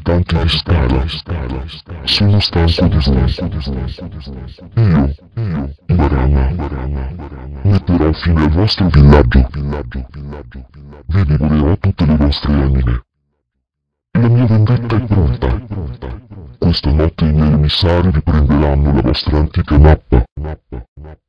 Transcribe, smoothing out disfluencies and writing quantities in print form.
abitanti di Scala. Sono stanco di voi. Io, Barana, metterò fine al vostro villaggio. Vi divorerò tutte le vostre anime. La mia vendetta è pronta. Questa notte i miei emissari riprenderanno la vostra antica mappa.